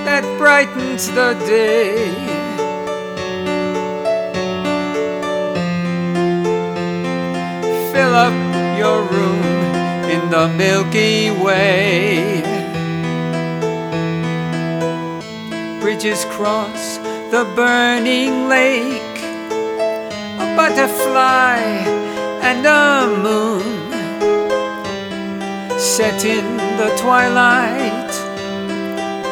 that brightens the day. Fill up your room in the Milky Way. Bridges cross the burning lake, a butterfly and a moon set in the twilight